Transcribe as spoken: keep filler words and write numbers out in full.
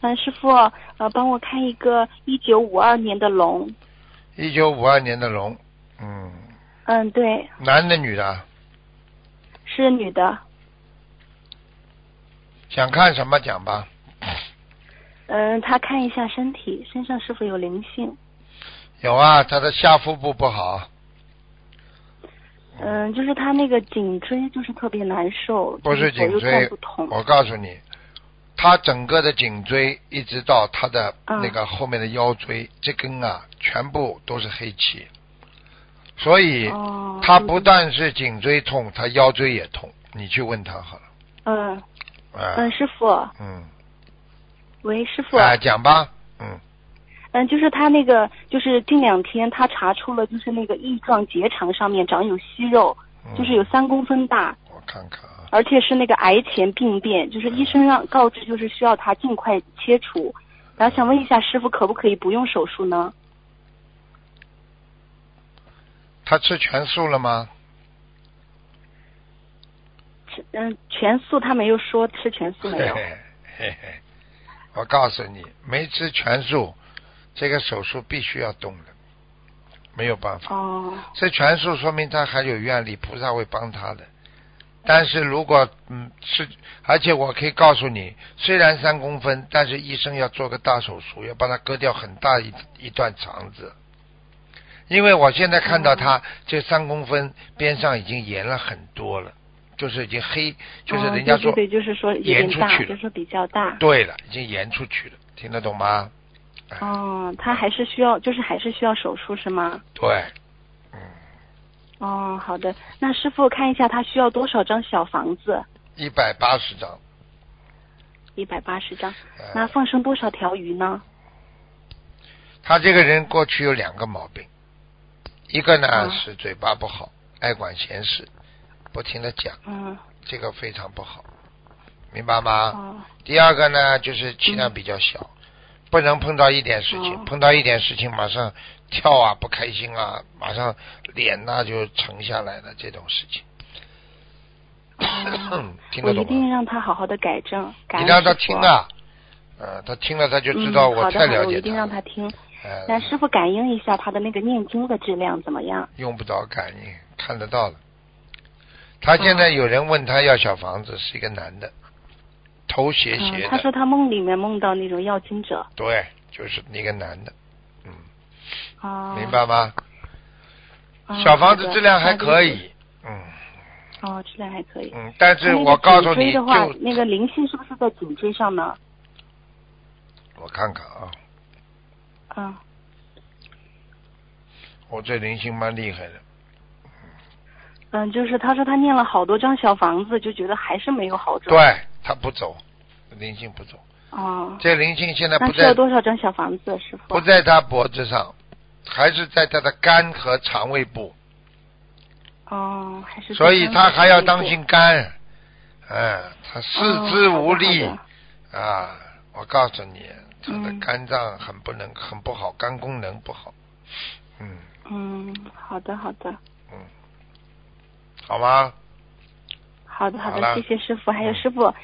嗯，师傅，呃，帮我看一个一九五二年的龙。 一九五二年的龙，嗯。 嗯，对。 男的女的？ 是女的。 想看什么讲吧？ 嗯，她看一下身体，身上是否有灵性？ 有啊，她的下腹部不好。 嗯，就是她那个颈椎就是特别难受， 不是颈左右椎转不通。 我告诉你，她整个的颈椎一直到她的那个后面的腰椎，这根啊，全部都是黑气。所以， 哦、 她不但是颈椎痛，她腰椎也痛。你去问她好了。 嗯。 啊、 嗯，师傅。 嗯。 喂，师傅。 啊，讲吧。嗯。 嗯，就是他那个，就是近两天他查出了，就是那个翼状结肠上面长有息肉， 嗯、 就是有三公分大。 我看看啊。 而且是那个癌前病变，就是医生让告知，就是需要他尽快切除。然后想问一下师傅，可不可以不用手术呢？ 他吃全素了吗？ 吃嗯，全素他没有说吃全素没有。 嘿嘿嘿嘿，我告诉你，没吃全素，这个手术必须要动的，没有办法。 哦。 吃全素说明他还有愿力，菩萨会帮他的。但是如果嗯是，而且我可以告诉你，虽然三公分，但是医生要做个大手术，要帮他割掉很大一一段肠子。因为我现在看到他这三公分边上已经延了很多了，就是已经黑，就是人家说、 哦、对对对，就是说有点大，就是说比较大。 对了，已经延出去了，听得懂吗？ 哦，他还是需要，就是还是需要手术是吗？ 对，嗯。 哦，好的。那师傅看一下他需要多少张小房子？ 一百八十张。 一百八十张。那放生多少条鱼呢？ 他这个人过去有两个毛病，一个呢、 啊、 是嘴巴不好，爱管闲事，不停的讲， 嗯， 这个非常不好，明白吗？ 哦、 第二个呢，就是气量比较小，嗯、不能碰到一点事情， 哦、 碰到一点事情马上跳啊，不开心啊，马上脸呐、就沉下来了，这种事情。 哦、 听得懂吗？ 我一定让他好好的改正。 你让他听啊，呃，他听了他就知道我太了解他了、 嗯、好的好的，我一定让他听。 呃、 那师傅感应一下他的那个念经的质量怎么样？ 用不着感应，看得到的。他现在有人问他要小房子，是一个男的，头斜斜的、 嗯。他说他梦里面梦到那种要经者。 对，就是那个男的，嗯。 哦。 明白吗？ 哦、 小房子质量还可以，嗯。 哦，质量还可以。 嗯，但是我告诉你， 的话就那个灵性是不是在颈椎上呢？ 我看看啊。 嗯。 我这灵性蛮厉害的。 嗯，就是他说他念了好多张小房子，就觉得还是没有好转。 对，他不走，灵性不走。 哦。 这灵性现在不在。 那需要多少张小房子，师傅？ 不在他脖子上，还是在他的肝和肠胃部。 哦，还是。 所以他还要当心肝，哎，他四肢无力、 哦、 啊！我告诉你，他的肝脏很不能、嗯、很不好，肝功能不好。嗯。 嗯，好的好的。 嗯。好吗？ 好的好的， 好谢谢师傅，还有师傅。嗯